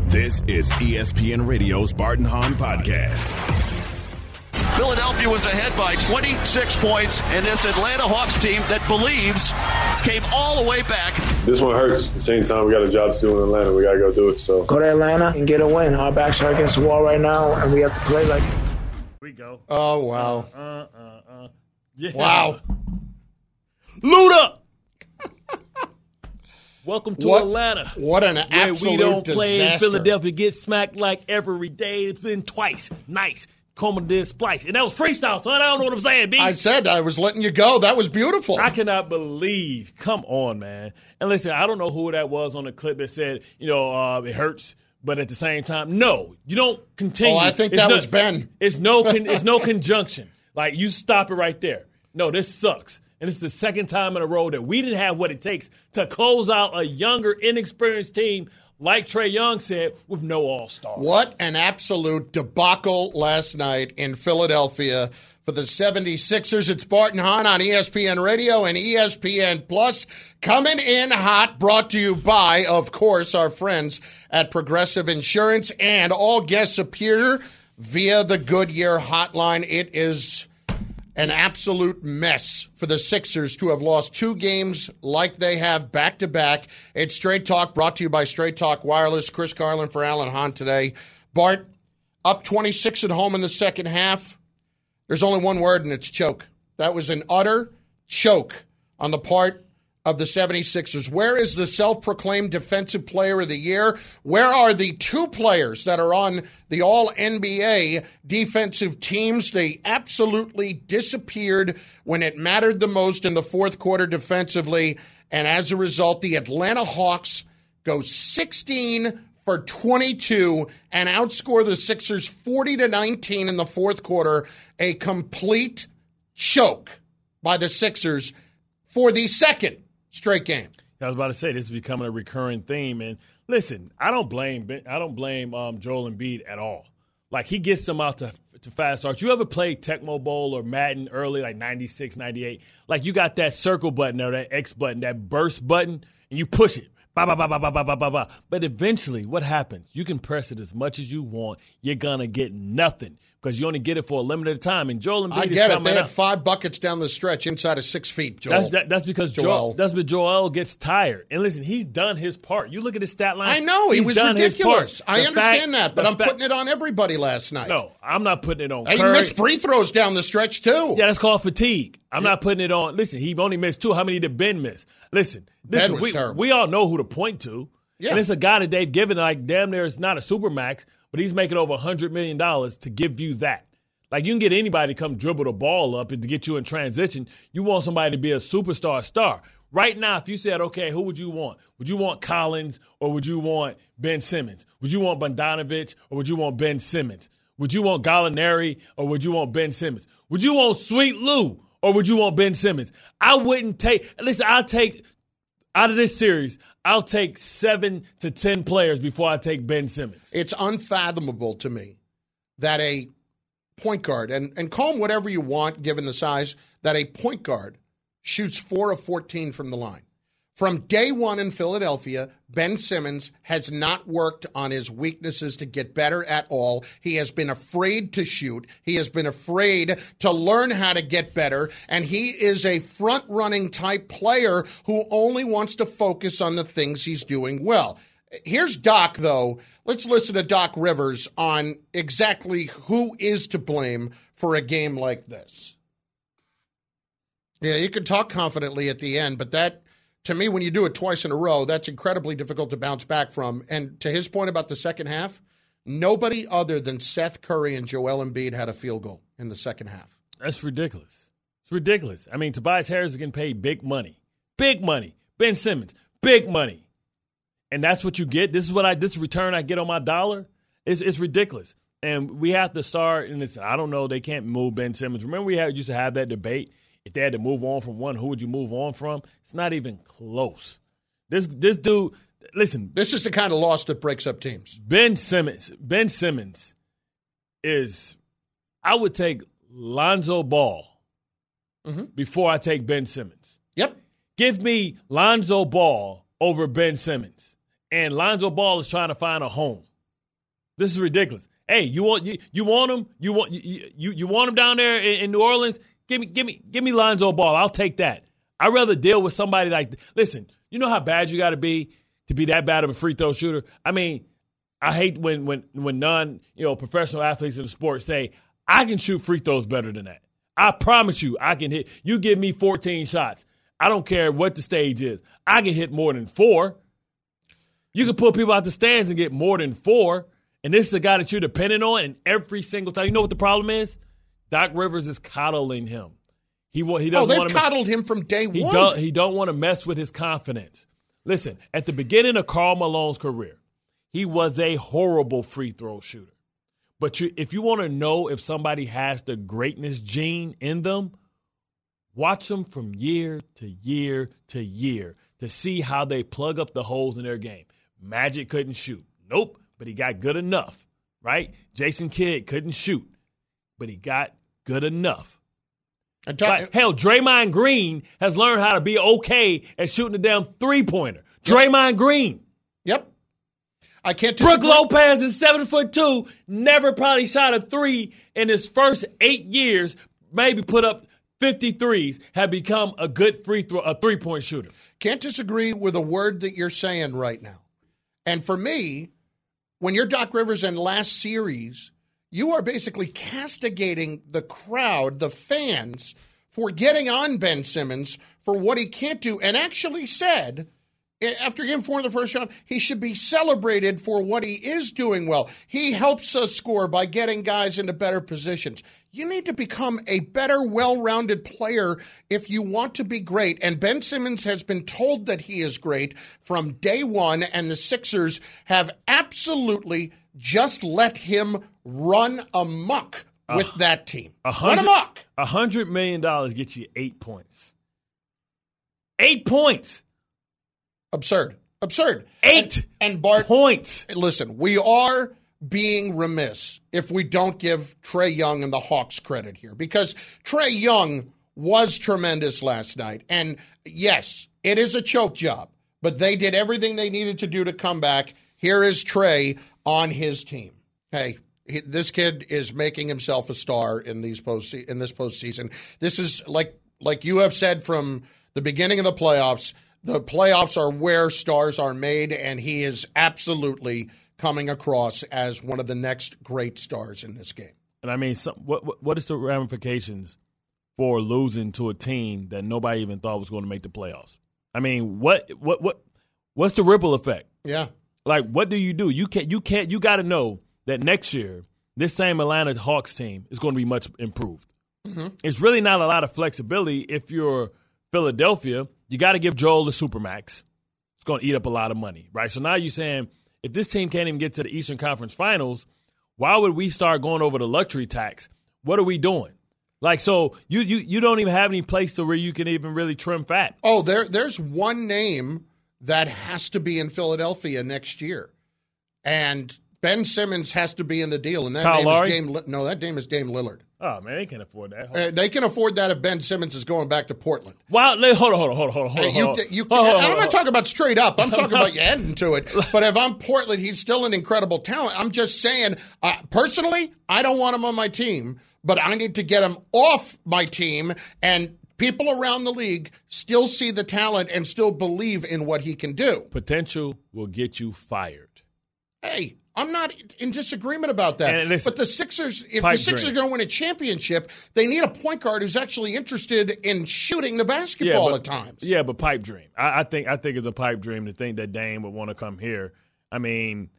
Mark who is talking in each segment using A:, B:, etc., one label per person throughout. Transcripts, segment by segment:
A: This is ESPN Radio's Bart and Hahn Podcast.
B: Philadelphia was ahead by 26 points, and this Atlanta Hawks team that believes came all the way back.
C: This one hurts. At the same time, we got a job to do in Atlanta. We got to go do it. So
D: go to Atlanta and get a win. Our backs are against the wall right now, and we have to play like it.
E: We go.
F: Oh, wow.
E: Yeah.
F: Wow.
E: Luda! Welcome to Atlanta.
F: What an absolute
E: we don't play
F: disaster.
E: in Philadelphia, get smacked like every day. It's been twice. Nice. Coleman did splice. And that was freestyle, son. I don't know what I'm saying, B.
F: I said I was letting you go. That was beautiful.
E: I cannot believe. Come on, man. And listen, I don't know who that was on the clip that said, it hurts, but at the same time, no. You don't continue.
F: Oh, I think that was Ben.
E: It's no conjunction. Like, you stop it right there. No, this sucks. And this is the second time in a row that we didn't have what it takes to close out a younger, inexperienced team, like Trae Young said, with no all-star.
F: What an absolute debacle last night in Philadelphia for the 76ers. It's Bart and Hahn on ESPN Radio and ESPN Plus. Coming in hot, brought to you by, of course, our friends at Progressive Insurance. And all guests appear via the Goodyear hotline. It is an absolute mess for the Sixers to have lost two games like they have back-to-back. It's Straight Talk, brought to you by Straight Talk Wireless. Chris Carlin for Alan Hahn today. Bart, up 26 at home in the second half. There's only one word, and it's choke. That was an utter choke on the part of the 76ers. Where is the self-proclaimed Defensive Player of the Year? Where are the two players that are on the All-NBA defensive teams? They absolutely disappeared when it mattered the most in the fourth quarter defensively, and as a result, the Atlanta Hawks go 16 for 22 and outscore the Sixers 40-19 in the fourth quarter. A complete choke by the Sixers for the second straight game.
E: I was about to say, this is becoming a recurring theme. And listen, I don't blame Joel Embiid at all. Like, he gets them out to fast starts. You ever played Tecmo Bowl or Madden early, like 96, 98? Like, you got that circle button or that X button, that burst button, and you push it. Ba, ba, ba, ba, ba, ba, ba, ba, ba. But eventually, what happens? You can press it as much as you want. You're going to get nothing because you only get it for a limited time. And Joel Embiid
F: I get it. They had 5 buckets down the stretch inside of 6 feet, Joel.
E: That's because Joel gets tired. And listen, he's done his part. You look at his stat line.
F: I know. He was ridiculous. I understand that, but I'm putting it on everybody last night.
E: No, I'm not putting it on
F: Curry. He missed free throws down the stretch, too.
E: Yeah, that's called fatigue. I'm not putting it on. Listen, he only missed 2. How many did Ben miss? Listen, we all know who to point to. Yeah. And it's a guy that they've given, like, damn near, it's not a supermax, but he's making over $100 million to give you that. Like, you can get anybody to come dribble the ball up and to get you in transition. You want somebody to be a superstar star. Right now, if you said, okay, who would you want? Would you want Collins or would you want Ben Simmons? Would you want Bogdanović or would you want Ben Simmons? Would you want Gallinari or would you want Ben Simmons? Would you want Sweet Lou or would you want Ben Simmons? I'll take, out of this series, I'll take 7 to 10 players before I take Ben Simmons.
F: It's unfathomable to me that a point guard, and call him whatever you want given the size, that a point guard shoots 4 of 14 from the line. From day one in Philadelphia, Ben Simmons has not worked on his weaknesses to get better at all. He has been afraid to shoot. He has been afraid to learn how to get better. And he is a front-running type player who only wants to focus on the things he's doing well. Here's Doc, though. Let's listen to Doc Rivers on exactly who is to blame for a game like this. Yeah, you can talk confidently at the end, but that, to me, when you do it twice in a row, that's incredibly difficult to bounce back from. And to his point about the second half, nobody other than Seth Curry and Joel Embiid had a field goal in the second half.
E: That's ridiculous. It's ridiculous. I mean, Tobias Harris is getting paid big money. Big money. Ben Simmons, big money. And that's what you get. This is return I get on my dollar. It's ridiculous. And we have to start, and I don't know, they can't move Ben Simmons. Remember we used to have that debate? If they had to move on from one, who would you move on from? It's not even close. This dude, listen.
F: This is the kind of loss that breaks up teams.
E: Ben Simmons is, I would take Lonzo Ball before I take Ben Simmons.
F: Yep.
E: Give me Lonzo Ball over Ben Simmons. And Lonzo Ball is trying to find a home. This is ridiculous. Hey, you want him? You want him down there in New Orleans? Give me Lonzo Ball. I'll take that. I'd rather deal with somebody like. Listen, you know how bad you got to be that bad of a free throw shooter. I mean, I hate when professional athletes in the sport say I can shoot free throws better than that. I promise you, I can hit. You give me 14 shots. I don't care what the stage is. I can hit more than 4. You can pull people out the stands and get more than 4. And this is a guy that you're dependent on, and every single time. You know what the problem is? Doc Rivers is coddling him. He doesn't.
F: They've coddled him from day one.
E: He don't want to mess with his confidence. Listen, at the beginning of Karl Malone's career, he was a horrible free throw shooter. But if you want to know if somebody has the greatness gene in them, watch them from year to year to year to see how they plug up the holes in their game. Magic couldn't shoot. Nope, but he got good enough, right? Jason Kidd couldn't shoot, but he got good enough. Hell, Draymond Green has learned how to be okay at shooting a damn three-pointer. Yep. Draymond Green.
F: Yep. I can't disagree.
E: Brooke Lopez is 7'2", never probably shot a 3 in his first 8 years, maybe put up 53s, have become a good three-point shooter.
F: Can't disagree with a word that you're saying right now. And for me, when you're Doc Rivers in last series, you are basically castigating the crowd, the fans, for getting on Ben Simmons for what he can't do, and actually said, after Game 4 in the first round, he should be celebrated for what he is doing well. He helps us score by getting guys into better positions. You need to become a better, well-rounded player if you want to be great. And Ben Simmons has been told that he is great from day one, and the Sixers have absolutely just let him run amok with that team. Run amok!
E: $100 million gets you 8 points. 8 points!
F: Absurd.
E: 8
F: and Bart,
E: points.
F: Listen, we are being remiss if we don't give Trae Young and the Hawks credit here, because Trae Young was tremendous last night. And yes, it is a choke job, but they did everything they needed to do to come back. Here is Trae on his team. Hey, this kid is making himself a star in this postseason. This is like you have said from the beginning of the playoffs. The playoffs are where stars are made, and he is absolutely coming across as one of the next great stars in this game.
E: And I mean, what is the ramifications for losing to a team that nobody even thought was going to make the playoffs? I mean, what's the ripple effect?
F: Yeah.
E: Like, what do? You got to know that next year, this same Atlanta Hawks team is going to be much improved. Mm-hmm. It's really not a lot of flexibility if you're Philadelphia. You got to give Joel the Supermax. It's going to eat up a lot of money, right? So now you're saying if this team can't even get to the Eastern Conference Finals, why would we start going over the luxury tax? What are we doing? Like, so you don't even have any place to where you can even really trim fat.
F: Oh, there's one name that has to be in Philadelphia next year, and Ben Simmons has to be in the deal, and that name is Dame Lillard.
E: Oh, man, they can't afford that.
F: They can afford that if Ben Simmons is going back to Portland.
E: Wow, hold on.
F: I'm not talking about straight up. I'm talking about you adding to it. But if I'm Portland, he's still an incredible talent. I'm just saying, personally, I don't want him on my team, but I need to get him off my team, and people around the league still see the talent and still believe in what he can do.
E: Potential will get you fired.
F: Hey, I'm not in disagreement about that. But the Sixers, if the Sixers are going to win a championship, they need a point guard who's actually interested in shooting the basketball at times.
E: Yeah, but pipe dream. I think it's a pipe dream to think that Dame would want to come here. I mean,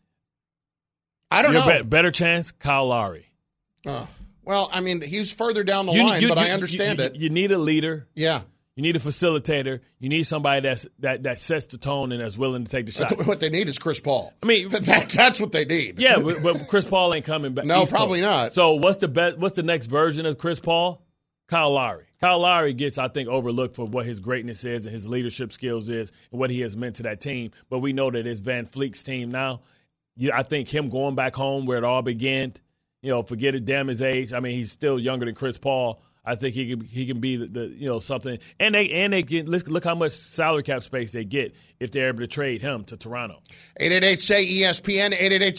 F: I don't know.
E: Better chance, Kyle Lowry.
F: Well, I mean, he's further down the line, but I understand it.
E: You need a leader.
F: Yeah.
E: You need a facilitator. You need somebody that sets the tone and that's willing to take the shot.
F: What they need is Chris Paul.
E: I mean,
F: that's what they need.
E: Yeah, but Chris Paul ain't coming back.
F: No, probably not.
E: So what's the next version of Chris Paul? Kyle Lowry. Kyle Lowry gets, I think, overlooked for what his greatness is and his leadership skills is and what he has meant to that team. But we know that it's Van Fleet's team now. I think him going back home where it all began, forget it, damn his age. I mean, he's still younger than Chris Paul. I think he can be the something. And they get, look how much salary cap space they get if they're able to trade him to Toronto.
F: 888-SAY-ESPN,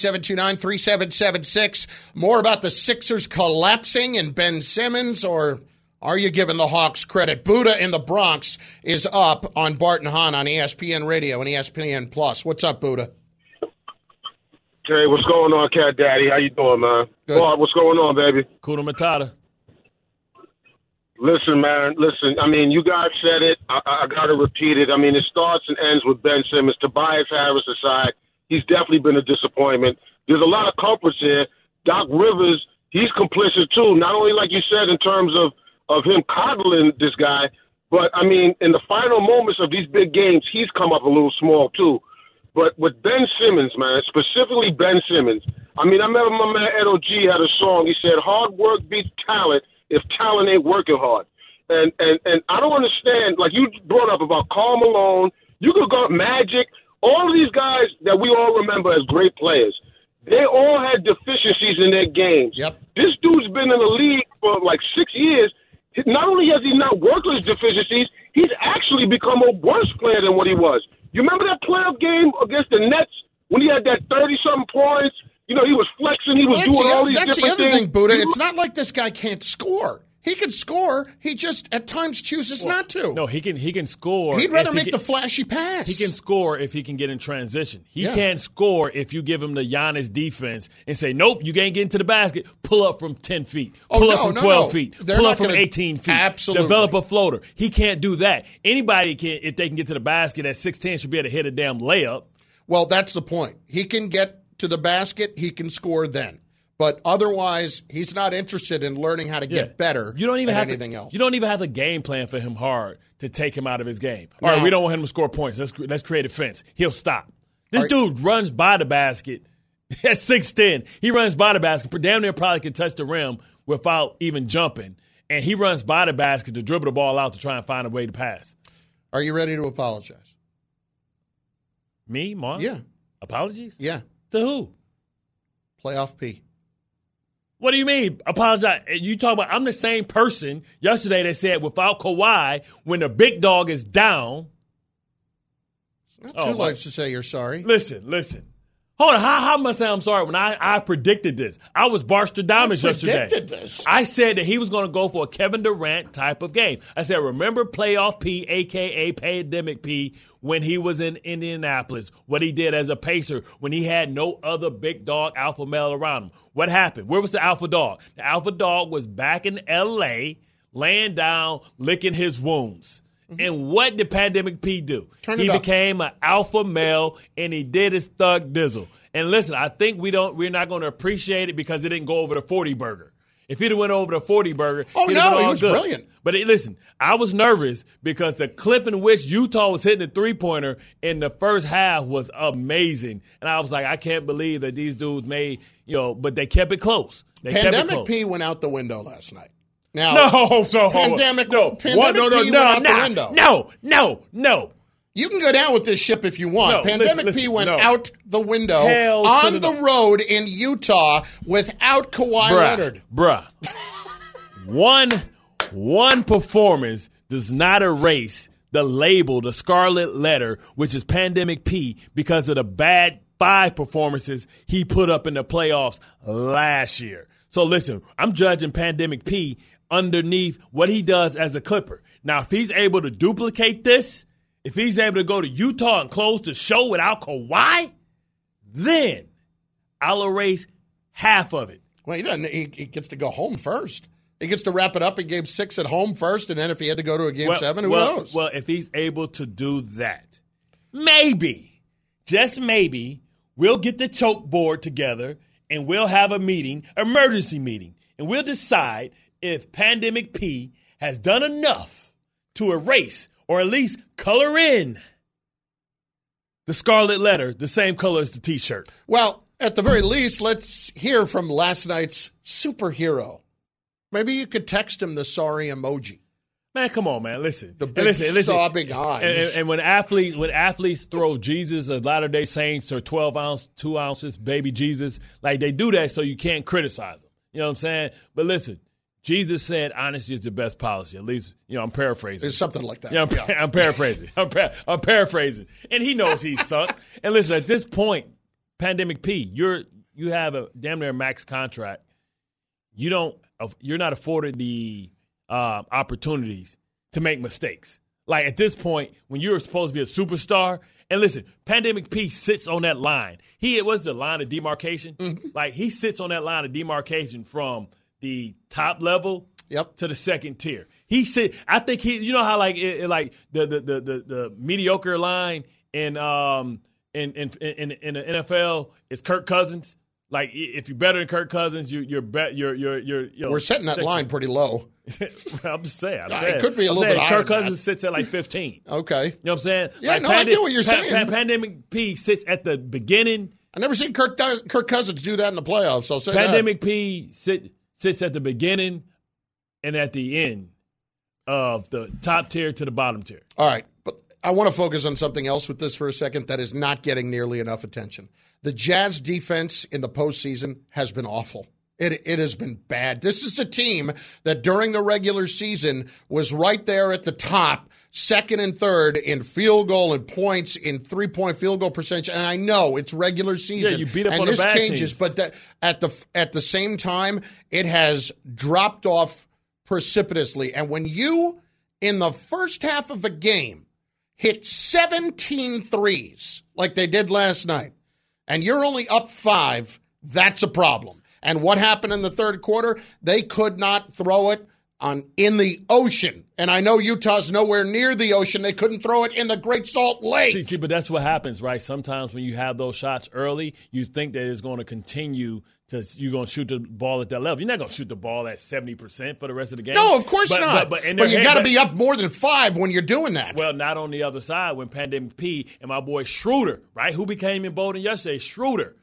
F: 888-729-3776. More about the Sixers collapsing and Ben Simmons, or are you giving the Hawks credit? Buddha in the Bronx is up on Bart and Hahn on ESPN Radio and ESPN Plus. What's up, Buddha?
G: Hey, what's going on, Cat Daddy? How you doing, man?
F: Good.
G: Bart, what's going on, baby?
E: Kuna Matata.
G: Listen, man, listen. I mean, you guys said it. I got to repeat it. I mean, it starts and ends with Ben Simmons. Tobias Harris aside, he's definitely been a disappointment. There's a lot of culprits here. Doc Rivers, he's complicit too. Not only, like you said, in terms of him coddling this guy, but, I mean, in the final moments of these big games, he's come up a little small too. But with Ben Simmons, man, specifically Ben Simmons, I mean, I remember my man Ed O.G. had a song. He said, hard work beats talent if talent ain't working hard. And I don't understand, like you brought up about Karl Malone, you could go Magic, all of these guys that we all remember as great players, they all had deficiencies in their games.
F: Yep.
G: This dude's been in the league for like 6 years. Not only has he not worked with his deficiencies, he's actually become a worse player than what he was. You remember that playoff game against the Nets when he had that 30-something points? You know, he was flexing. He was doing all these different things.
F: That's the other thing, Buddha. It's not like this guy can't score. He can score. He just at times chooses not to.
E: No, he can score.
F: He'd rather make the flashy pass.
E: He can score if he can get in transition. He can't score if you give him the Giannis defense and say, nope, you can't get into the basket. Pull up from 10 feet. Pull up from 12 feet. Pull up from 18 feet.
F: Absolutely.
E: Develop a floater. He can't do that. Anybody can, if they can get to the basket at 6'10", should be able to hit a damn layup.
F: Well, that's the point. He can get to the basket. He can score then. But otherwise, he's not interested in learning how to get better
E: you don't even
F: than
E: have
F: anything else.
E: You don't even have a game plan for him hard to take him out of his game. All right, we don't want him to score points. Let's create a fence. He'll stop. This dude runs by the basket at 6'10". He runs by the basket. Damn near probably can touch the rim without even jumping. And he runs by the basket to dribble the ball out to try and find a way to pass.
F: Are you ready to apologize?
E: Me, Mark?
F: Yeah.
E: Apologies?
F: Yeah.
E: To who?
F: Playoff P.
E: What do you mean? Apologize. You talk about I'm the same person yesterday that said without Kawhi, when the big dog is down.
F: It's not too late to say you're sorry.
E: Listen. Hold on. How am I saying I'm sorry when I predicted this? I was Barstradamus yesterday.
F: Predicted this.
E: I said that he was going to go for a Kevin Durant type of game. I said, remember playoff P, a.k.a. pandemic P, when he was in Indianapolis, what he did as a Pacer when he had no other big dog alpha male around him. What happened? Where was the alpha dog? The alpha dog was back in L.A., laying down, licking his wounds. And what did Pandemic P do? He became an alpha male, and he did his thug dizzle. And listen, I think we're not going to appreciate it because it didn't go over the 40 burger. If he'd have went over the 40 burger,
F: he was brilliant.
E: But listen, I was nervous because the clip in which Utah was hitting the three-pointer in the first half was amazing. And I was like, I can't believe that these dudes made, but they kept it close.
F: Pandemic P went out the window last night. Now, Pandemic P went out the window.
E: No.
F: You can go down with this ship if you want. Pandemic P went out the window on the road in Utah without Kawhi Leonard.
E: Bruh. One performance does not erase the label, the scarlet letter, which is Pandemic P, because of the bad 5 performances he put up in the playoffs last year. So listen, I'm judging Pandemic P underneath what he does as a Clipper. Now, if he's able to duplicate this, if he's able to go to Utah and close the show without Kawhi, then I'll erase half of it.
F: Well, he doesn't. He gets to go home first. He gets to wrap it up in Game 6 at home first, and then if he had to go to a Game 7, who knows?
E: Well, if he's able to do that, maybe, just maybe, we'll get the choke board together and we'll have a meeting, emergency meeting, and we'll decide if Pandemic P has done enough to erase or at least color in the scarlet letter, the same color as the T-shirt.
F: Well, at the very least, let's hear from last night's superhero. Maybe you could text him the sorry emoji.
E: Man, come on, man. Listen.
F: The big sobbing eyes.
E: And when athletes throw Jesus or Latter-day Saints or 12-ounce, 2 ounces, baby Jesus, like they do that so you can't criticize them. You know what I'm saying? But listen, Jesus said honesty is the best policy. At least, I'm paraphrasing.
F: It's something like that.
E: Yeah, I'm paraphrasing. I'm paraphrasing. And he knows he's sunk. And listen, at this point, Pandemic P, you have a damn near max contract. You're not afforded the opportunities to make mistakes. Like at this point, when you're supposed to be a superstar, and listen, Pandemic P sits on that line. What's the line of demarcation? Mm-hmm. Like he sits on that line of demarcation from the top level to the second tier. I think how like the mediocre line in the NFL is Kirk Cousins. Like if you're better than Kirk Cousins, you're
F: we're setting that line pretty low.
E: I'm just saying.
F: It could be a little bit higher.
E: Kirk Cousins sits at like 15.
F: Okay.
E: You know what I'm saying?
F: Yeah, I get what you're saying.
E: Pandemic P sits at the beginning.
F: I've never seen Kirk Cousins do that in the playoffs. I'll say
E: Pandemic P sits at the beginning and at the end of the top tier to the bottom tier.
F: All right. But I want to focus on something else with this for a second that is not getting nearly enough attention. The Jazz defense in the postseason has been awful. It has been bad. This is a team that during the regular season was right there at the top, second and third in field goal and points, in three-point field goal percentage. And I know it's regular season.
E: Yeah, you beat up
F: and
E: on the bad
F: changes,
E: teams.
F: But at the same time, it has dropped off precipitously. And when you, in the first half of a game, hit 17 threes like they did last night, and you're only up 5, that's a problem. And what happened in the third quarter? They could not throw it in the ocean. And I know Utah's nowhere near the ocean. They couldn't throw it in the Great Salt Lake.
E: See, but that's what happens, right? Sometimes when you have those shots early, you think that it's going to continue you're going to shoot the ball at that level. You're not going to shoot the ball at 70% for the rest of the game.
F: No, of course not. But you got to be up more than 5 when you're doing that.
E: Well, not on the other side when Pandemic P and my boy Schroeder, right, who became emboldened yesterday, Schroeder,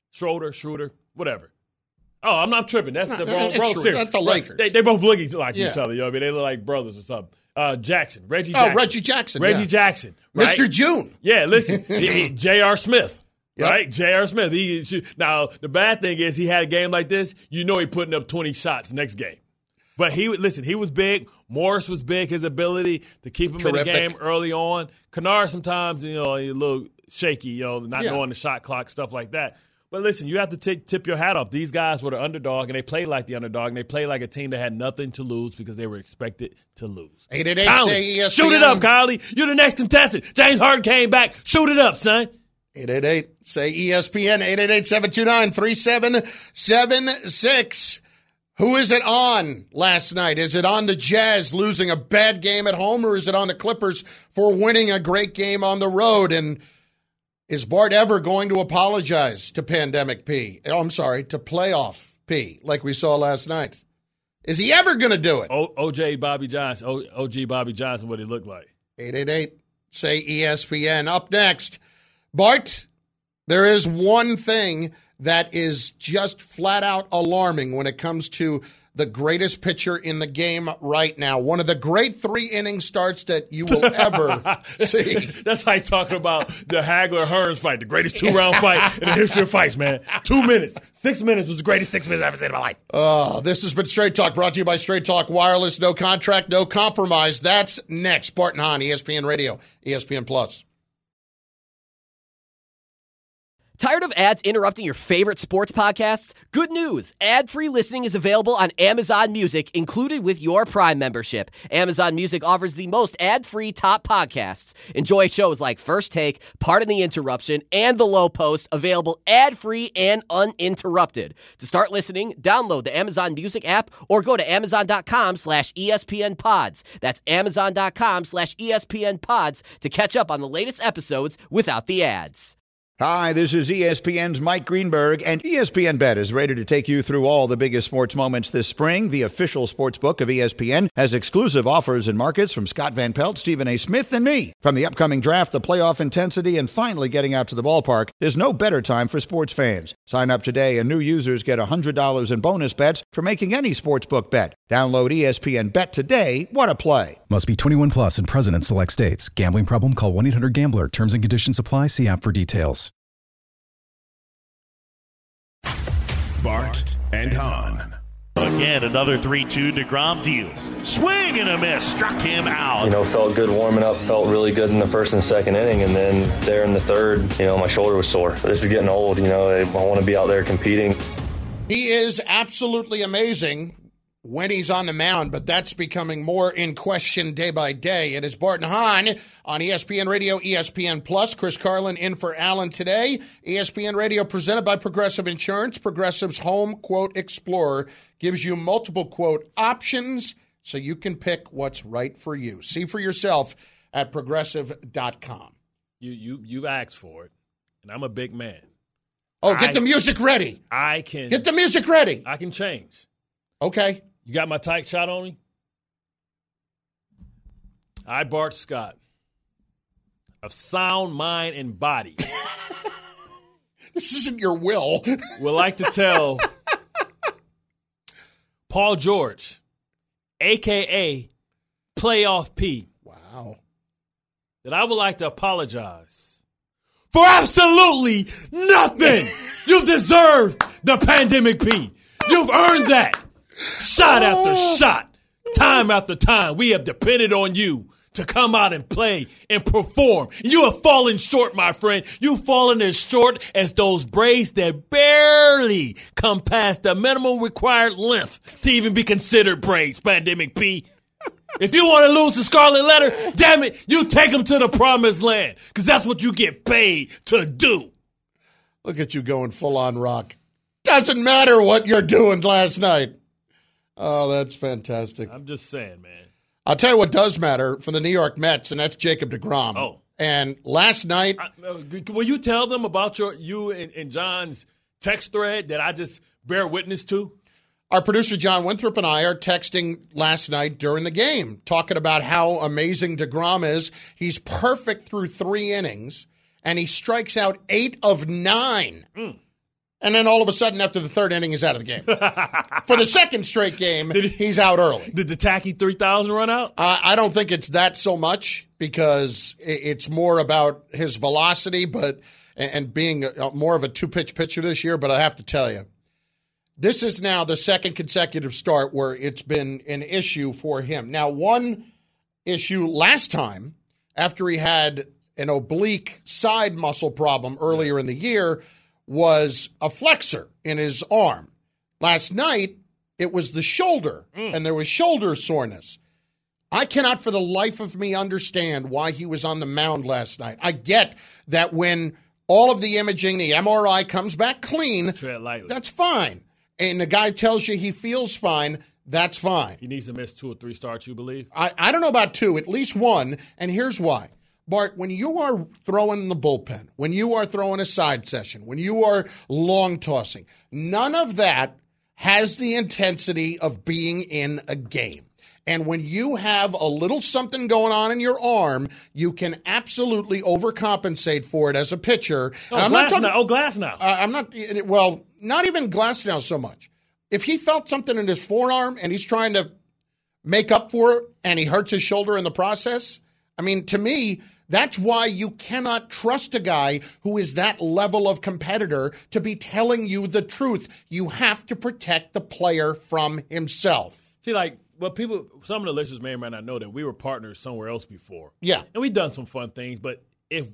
E: whatever. Oh, I'm not tripping. That's the wrong series.
F: That's the Lakers.
E: They both look like each other. You know what I mean? They look like brothers or something. Jackson, Reggie Jackson.
F: Oh, Reggie Jackson.
E: Reggie Jackson. Right?
F: Mr. June.
E: Yeah, listen. J.R. Smith. Yep. Right? J.R. Smith. Now, the bad thing is he had a game like this, he putting up 20 shots next game. But he was big. Morris was big, his ability to keep him in the game early on. Kennard sometimes, he's a little shaky, not knowing the shot clock, stuff like that. But listen, you have to tip your hat off. These guys were the underdog, and they played like the underdog, and they played like a team that had nothing to lose because they were expected to lose.
F: 888 say ESPN.
E: Shoot it up, Kylie. You're the next contestant. James Harden came back. Shoot it up, son.
F: 888 say ESPN. 888-729-3776. Who is it on last night? Is it on the Jazz losing a bad game at home, or is it on the Clippers for winning a great game on the road? And is Bart ever going to apologize to Pandemic P? Oh, I'm sorry, to Playoff P, like we saw last night? Is he ever going to do it?
E: OG Bobby Johnson, what he looked like.
F: 888 say ESPN. Up next, Bart, there is one thing that is just flat out alarming when it comes to the greatest pitcher in the game right now. One of the great 3-inning starts that you will ever see.
E: That's like talking about the Hagler-Hearns fight, the greatest 2-round fight in the history of fights, man. 2 minutes. 6 minutes was the greatest 6 minutes I've ever seen in my life.
F: This has been Straight Talk, brought to you by Straight Talk Wireless. No contract, no compromise. That's next. Bart and Hahn, ESPN Radio, ESPN Plus.
H: Tired of ads interrupting your favorite sports podcasts? Good news. Ad-free listening is available on Amazon Music, included with your Prime membership. Amazon Music offers the most ad-free top podcasts. Enjoy shows like First Take, Pardon the Interruption, and The Low Post, available ad-free and uninterrupted. To start listening, download the Amazon Music app or go to Amazon.com/ESPN Pods. That's Amazon.com/ESPN Pods to catch up on the latest episodes without the ads.
I: Hi, this is ESPN's Mike Greenberg, and ESPN Bet is ready to take you through all the biggest sports moments this spring. The official sports book of ESPN has exclusive offers and markets from Scott Van Pelt, Stephen A. Smith, and me. From the upcoming draft, the playoff intensity, and finally getting out to the ballpark, there's no better time for sports fans. Sign up today, and new users get $100 in bonus bets for making any sportsbook bet. Download ESPN Bet today. What a play.
J: Must be 21 plus and present in select states. Gambling problem? Call 1-800-GAMBLER. Terms and conditions apply. See app for details.
A: Bart and Hahn.
K: Again, another 3-2 DeGrom deal. Swing and a miss. Struck him out.
L: Felt good warming up. Felt really good in the first and second inning. And then there in the third, my shoulder was sore. This is getting old. I want to be out there competing.
F: He is absolutely amazing when he's on the mound, but that's becoming more in question day by day. It is Bart and Hahn on ESPN Radio, ESPN Plus. Chris Carlin in for Alan today. ESPN Radio presented by Progressive Insurance. Progressive's Home Quote Explorer gives you multiple quote options so you can pick what's right for you. See for yourself at Progressive.com.
E: You've asked for it, and I'm a big man.
F: Oh, get the music ready.
E: Get
F: the music ready.
E: I can change.
F: Okay.
E: You got my tight shot on me? I, Bart Scott, of sound mind and body.
F: This isn't your will.
E: Would like to tell Paul George, a.k.a. Playoff P.
F: Wow.
E: That I would like to apologize for absolutely nothing. You've deserved the Pandemic P. You've earned that. Shot after shot, time after time, we have depended on you to come out and play and perform. You have fallen short, my friend. You've fallen as short as those Braves that barely come past the minimum required length to even be considered Braves, Pandemic P. If you want to lose the Scarlet Letter, damn it, you take them to the promised land because that's what you get paid to do.
F: Look at you going full on rock. Doesn't matter what you're doing last night. Oh, that's fantastic.
E: I'm just saying, man.
F: I'll tell you what does matter for the New York Mets, and that's Jacob deGrom.
E: Oh.
F: And last night...
E: will you tell them about you and John's text thread that I just bear witness to?
F: Our producer, John Winthrop, and I are texting last night during the game, talking about how amazing deGrom is. He's perfect through 3 innings, and he strikes out 8 of 9. And then all of a sudden, after the 3rd inning, he's out of the game. For the 2nd straight game, he's out early.
E: Did the tacky 3,000 run out?
F: I don't think it's that so much because it's more about his velocity and being more of a 2-pitch pitcher this year. But I have to tell you, this is now the 2nd consecutive start where it's been an issue for him. Now, one issue last time, after he had an oblique side muscle problem earlier in the year, was a flexor in his arm. Last night, it was the shoulder, and there was shoulder soreness. I cannot for the life of me understand why he was on the mound last night. I get that when all of the imaging, the MRI comes back clean,
E: tread lightly.
F: That's fine. And the guy tells you he feels fine, that's fine.
E: He needs to miss 2 or 3 starts, you believe?
F: I don't know about 2, at least 1, and here's why. Bart, when you are throwing the bullpen, when you are throwing a side session, when you are long tossing, none of that has the intensity of being in a game. And when you have a little something going on in your arm, you can absolutely overcompensate for it as a pitcher.
E: Glasnow.
F: I'm not, well, not even Glasnow so much. If he felt something in his forearm and he's trying to make up for it and he hurts his shoulder in the process, I mean, to me, that's why you cannot trust a guy who is that level of competitor to be telling you the truth. You have to protect the player from himself.
E: See, some of the listeners may or may not know that we were partners somewhere else before.
F: Yeah.
E: And we've done some fun things, but if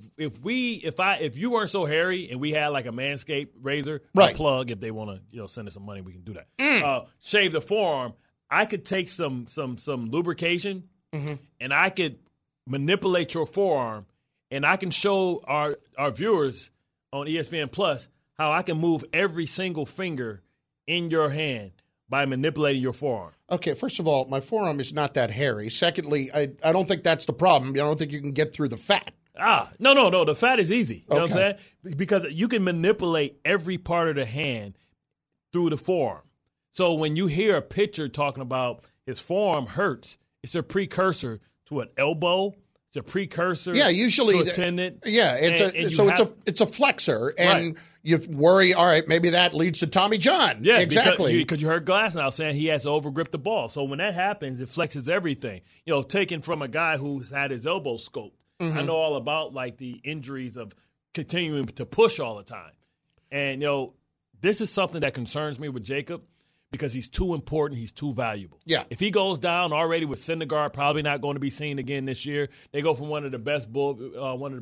E: you weren't so hairy and we had like a Manscaped razor,
F: right,
E: plug, if they want to, send us some money, we can do that. Shave the forearm. I could take some lubrication and I could manipulate your forearm, and I can show our viewers on ESPN Plus how I can move every single finger in your hand by manipulating your forearm.
F: Okay, first of all, my forearm is not that hairy. Secondly, I don't think that's the problem. I don't think you can get through the fat.
E: No. The fat is easy. You know what I'm saying? Because you can manipulate every part of the hand through the forearm. So when you hear a pitcher talking about his forearm hurts, it's a precursor to an elbow. It's a precursor.
F: Yeah, usually
E: to a tendon.
F: Yeah, it's a flexor, and you worry. All right, maybe that leads to Tommy John.
E: Yeah,
F: exactly.
E: Because you heard Glasnow saying he has to overgrip the ball. So when that happens, it flexes everything. Taken from a guy who's had his elbow scoped. I know all about the injuries of continuing to push all the time, and this is something that concerns me with Jacob because he's too important. He's too valuable.
F: Yeah.
E: If he goes down already with Syndergaard, probably not going to be seen again this year. They go from one of the best bullpens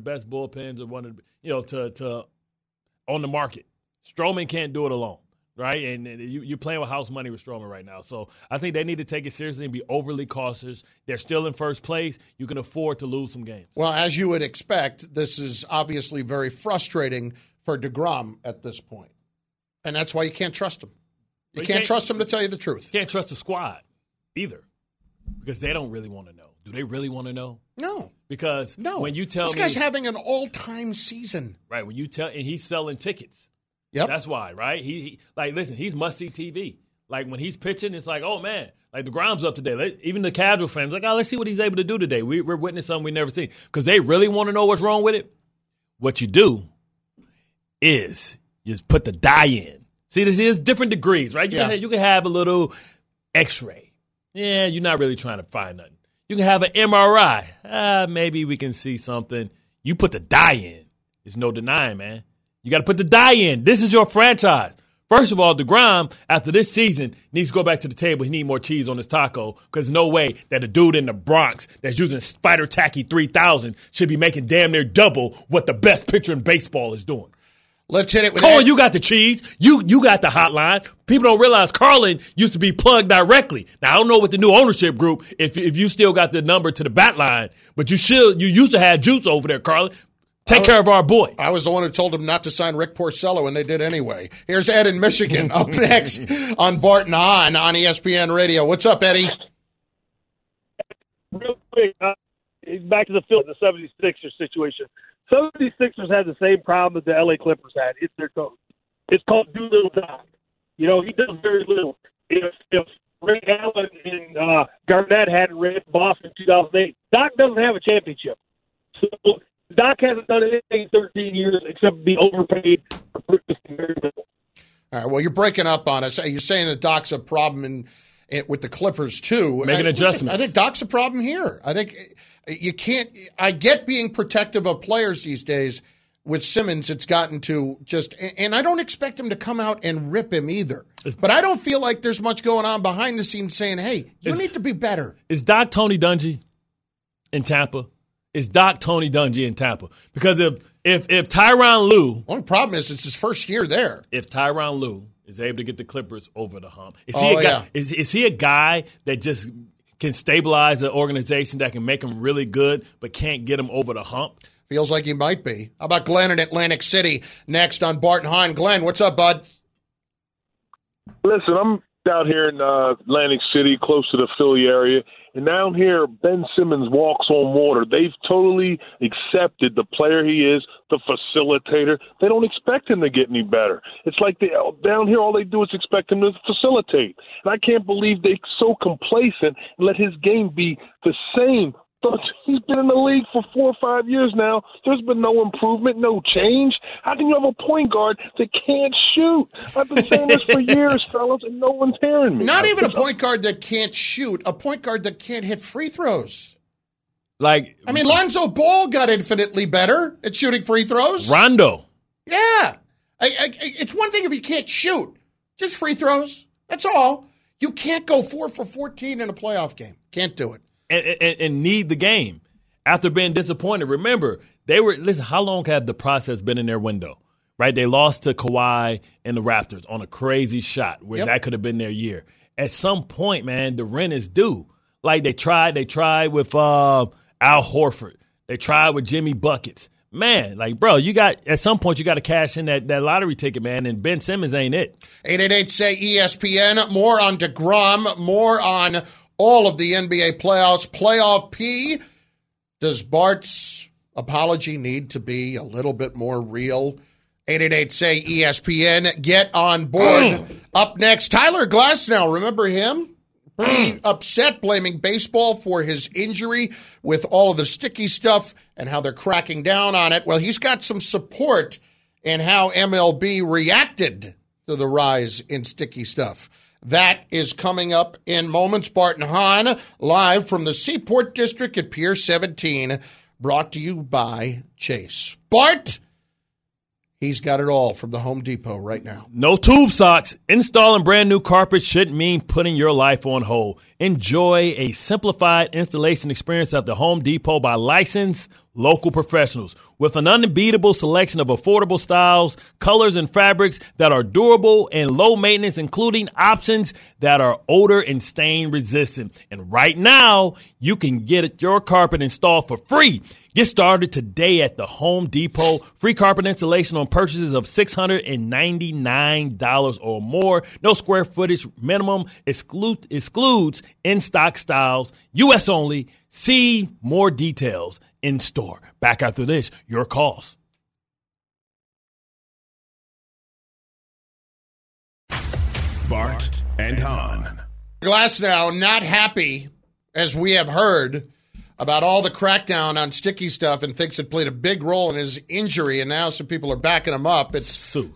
E: or to on the market. Stroman can't do it alone, right? And you're playing with house money with Stroman right now. So I think they need to take it seriously and be overly cautious. They're still in first place. You can afford to lose some games.
F: Well, as you would expect, this is obviously very frustrating for DeGrom at this point. And that's why you can't trust him. You can't trust him to tell you the truth.
E: You can't trust the squad either because they don't really want to know. Do they really want to know?
F: No.
E: Because when you tell
F: this guy's having an all-time season.
E: Right. When you tell – and he's selling tickets.
F: Yep.
E: That's why, right? He listen, he's must-see TV. Like, when he's pitching, it's like, oh, man, like DeGrom's up today. Even the casual fans, like, let's see what he's able to do today. We're witnessing something we've never seen. Because they really want to know what's wrong with it. What you do is just put the dye in. See, this is different degrees, right? You can have a little X-ray. Yeah, you're not really trying to find nothing. You can have an MRI. Maybe we can see something. You put the dye in. There's no denying, man. You got to put the dye in. This is your franchise. First of all, DeGrom, after this season, needs to go back to the table. He needs more cheese on his taco because there's no way that a dude in the Bronx that's using Spider Tacky 3000 should be making damn near double what the best pitcher in baseball is doing.
F: Let's hit it with
E: Cole, you got the cheese. You got the hotline. People don't realize Carlin used to be plugged directly. Now, I don't know with the new ownership group if you still got the number to the bat line, but you used to have juice over there, Carlin. Take care of our boy.
F: I was the one who told him not to sign Rick Porcello, and they did anyway. Here's Ed in Michigan up next on Bart and Hahn on ESPN Radio. What's up, Eddie?
M: Real quick, back to the 76ers situation. 76ers had the same problem that the LA Clippers had. It's their coach. It's called do little Doc. He does very little. If Ray Allen and Garnett hadn't ran Boston in 2008, Doc doesn't have a championship. So Doc hasn't done anything in 13 years except be overpaid for purchasing very little.
F: All right, well, you're breaking up on us. You're saying that Doc's a problem with the Clippers, too.
E: Making adjustments.
F: I think Doc's a problem here. I think you can't – I get being protective of players these days. With Simmons, it's gotten to just – and I don't expect him to come out and rip him either. But I don't feel like there's much going on behind the scenes saying, hey, you need to be better.
E: Is Doc Tony Dungy in Tampa? Is Doc Tony Dungy in Tampa? Because if Tyronn Lue –
F: only problem is it's his first year there.
E: If Tyronn Lue is able to get the Clippers over the hump, is he a guy that just can stabilize an organization that can make them really good but can't get them over the hump?
F: Feels like he might be. How about Glenn in Atlantic City next on Bart and Hahn? Glenn, what's up, bud?
N: Listen, I'm down here in Atlantic City, close to the Philly area, and down here, Ben Simmons walks on water. They've totally accepted the player he is, the facilitator. They don't expect him to get any better. It's like down here, all they do is expect him to facilitate. And I can't believe they're so complacent and let his game be the same. But he's been in the league for 4 or 5 years now. There's been no improvement, no change. How can you have a point guard that can't shoot? I've been saying this for years, fellas, and no one's hearing me.
F: Not even a point guard that can't shoot, a point guard that can't hit free throws. Lonzo Ball got infinitely better at shooting free throws.
E: Rondo.
F: Yeah. It's one thing if you can't shoot. Just free throws. That's all. You can't go 4 for 14 in a playoff game. Can't do it.
E: And need the game after being disappointed. Remember, listen, how long have the process been in their window, right? They lost to Kawhi and the Raptors on a crazy shot where that could have been their year. At some point, man, the rent is due. Like they tried with Al Horford. They tried with Jimmy Buckets. Man, like, bro, at some point you got to cash in that lottery ticket, man, and Ben Simmons ain't it.
F: 888-SAY-ESPN. More on DeGrom, more on all of the NBA playoffs. Playoff P. Does Bart's apology need to be a little bit more real? 888-SAY-ESPN. Get on board. Up next, Tyler Glasnow. Remember him? Pretty upset, blaming baseball for his injury with all of the sticky stuff and how they're cracking down on it. Well, he's got some support in how MLB reacted to the rise in sticky stuff. That is coming up in moments. Bart and Hahn, live from the Seaport District at Pier 17, brought to you by Chase. Bart, He's got it all from the Home Depot right now.
E: No tube socks. Installing brand new carpet shouldn't mean putting your life on hold. Enjoy a simplified installation experience at the Home Depot by licensed local professionals with an unbeatable selection of affordable styles, colors, and fabrics that are durable and low maintenance, including options that are odor and stain resistant. And right now, you can get your carpet installed for free. Get started today at the Home Depot. Free carpet installation on purchases of $699 or more. No square footage minimum. Excludes in-stock styles. U.S. only. See more details in store. Back after this, your calls.
A: Bart and Hahn.
F: Glasnow not happy, as we have heard, about all the crackdown on sticky stuff and thinks it played a big role in his injury, and now some people are backing him up. It's
E: sue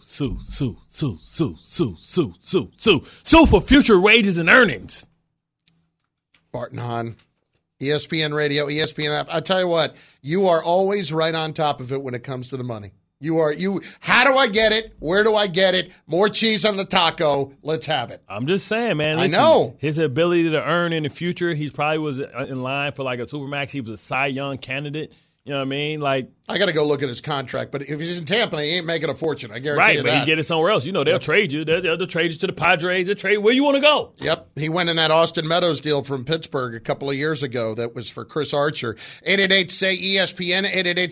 E: for future wages and earnings.
F: Bart and Hahn, ESPN Radio, ESPN app. I tell you what, you are always right on top of it when it comes to the money. How do I get it? Where do I get it? More cheese on the taco. Let's have it.
E: I'm just saying, man. Listen,
F: I know.
E: His ability to earn in the future, he probably was in line for like a Supermax. He was a Cy Young candidate. You know what I mean? Like, I
F: got to go look at his contract, but if he's in Tampa, he ain't making a fortune. I guarantee you that.
E: Right, but he get it somewhere else. You know, they'll trade you. They'll trade you to the Padres. They'll trade where you want to go.
F: Yep. He went in that Austin Meadows deal from Pittsburgh a couple of years ago that was for Chris Archer. 888-SAY-ESPN,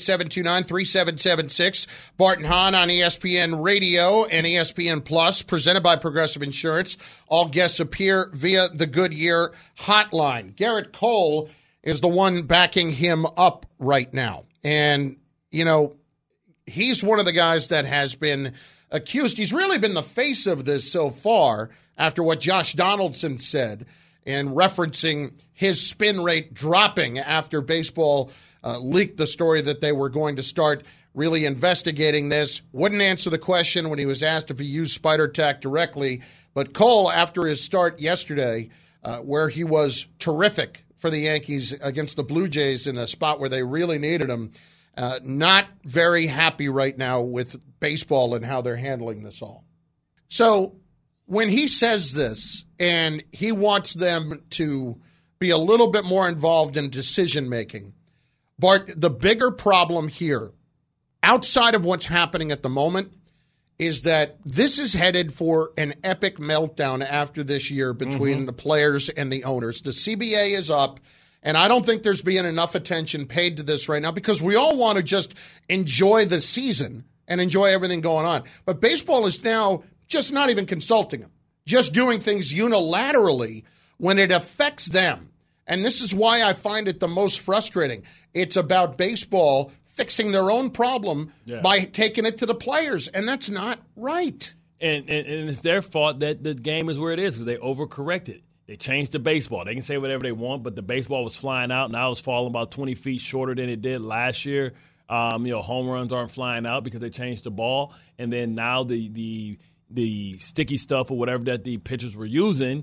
F: 888-729-3776. Bart and Hahn on ESPN Radio and ESPN Plus, presented by Progressive Insurance. All guests appear via the Goodyear hotline. Garrett Cole is the one backing him up right now. And, you know, he's one of the guys that has been accused. He's really been the face of this so far after what Josh Donaldson said and referencing his spin rate dropping after baseball leaked the story that they were going to start really investigating this. Wouldn't answer the question when he was asked if he used Spider Tack directly. But Cole, after his start yesterday, where he was terrific for the Yankees against the Blue Jays in a spot where they really needed him. Not very happy right now with baseball and how they're handling this all. So when he says this and he wants them to be a little bit more involved in decision-making, Bart, the bigger problem here, outside of what's happening at the moment, is that this is headed for an epic meltdown after this year between the players and the owners. The CBA is up, and I don't think there's being enough attention paid to this right now because we all want to just enjoy the season and enjoy everything going on. But baseball is now just not even consulting them, just doing things unilaterally when it affects them. And this is why I find it the most frustrating. It's about baseball fixing their own problem by taking it to the players, and that's not right.
E: And it's their fault that the game is where it is because they overcorrected. They changed the baseball. They can say whatever they want, but the baseball was flying out. Now it's falling about 20 feet shorter than it did last year. Home runs aren't flying out because they changed the ball. And then now the sticky stuff or whatever that the pitchers were using,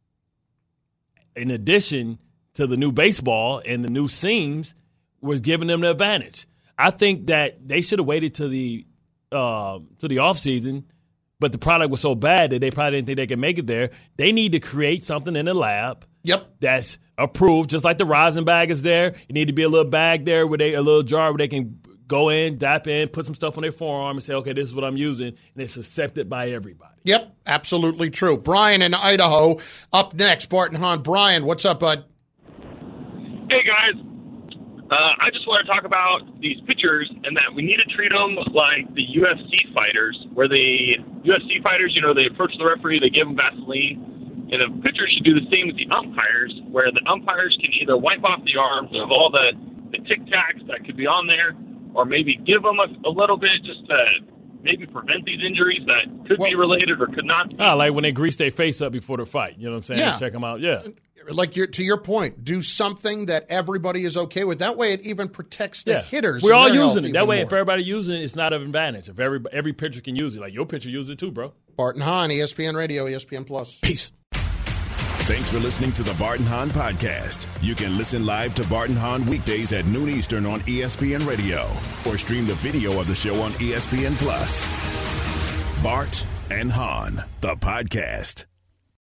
E: in addition to the new baseball and the new seams, was giving them the advantage. I think that they should have waited to the offseason, but the product was so bad that they probably didn't think they could make it there. They need to create something in the lab that's approved, just like the rosin bag is there. You need to be a little bag there, a little jar where they can go in, dap in, put some stuff on their forearm and say, okay, this is what I'm using, and it's accepted by everybody.
F: Yep, absolutely true. Brian in Idaho up next. Bart and Hahn. Brian, what's up, bud?
O: Hey, guys. I just want to talk about these pitchers and that we need to treat them like the UFC fighters, where the UFC fighters, they approach the referee, they give them Vaseline, and the pitchers should do the same with the umpires, where the umpires can either wipe off the arms of all the tic-tacs that could be on there, or maybe give them a little bit just to maybe prevent these injuries that could be related or could not be.
E: Like when they grease their face up before the fight. You know what I'm saying?
F: Yeah.
E: Check them out. Yeah.
F: Like to your point, do something that everybody is okay with. That way it even protects the hitters.
E: We're all using it. That way if everybody using it, it's not an advantage. If every pitcher can use it. Like your pitcher uses it too, bro.
F: Bart and Hahn, ESPN Radio, ESPN Plus.
E: Peace.
A: Thanks for listening to the Bart and Hahn Podcast. You can listen live to Bart and Hahn weekdays at noon Eastern on ESPN Radio or stream the video of the show on ESPN+. Bart and Hahn, the podcast.